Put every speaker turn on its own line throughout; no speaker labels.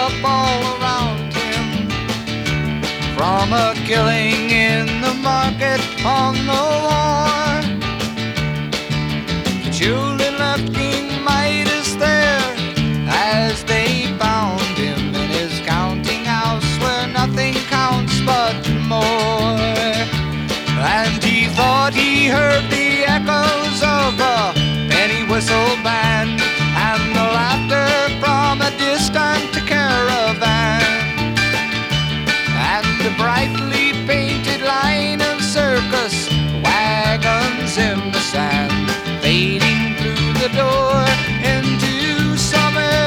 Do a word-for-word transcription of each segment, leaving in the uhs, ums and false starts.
up all around him, from a killing in the market on the war. The children left King Midas there as they bound him in his counting house where nothing counts but more. And he thought he heard the echoes of a penny whistle band and the laughter from a distant caravan, and the brightly painted line of circus wagons in the sand, fading through the door into summer.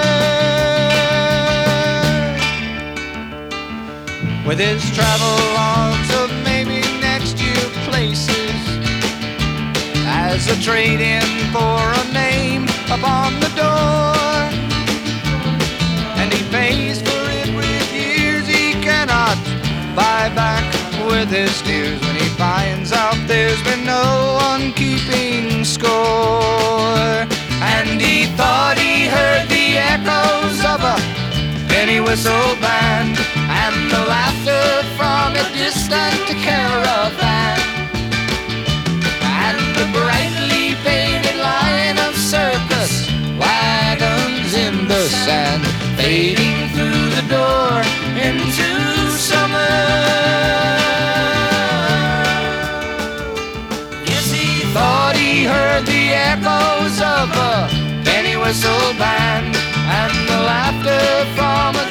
With his travel logs of maybe next year places as a trade-in for a name upon the door, and he pays for it with years he cannot buy back with his tears, when he finds out there's been no one keeping score. And he thought he heard the echoes of a penny whistle band and the laughter from a distant caravan, and the brightly painted line of circus wagons in the sand, fading through the door into summer. Yes, he thought he heard the echoes of a penny whistle band and the laughter from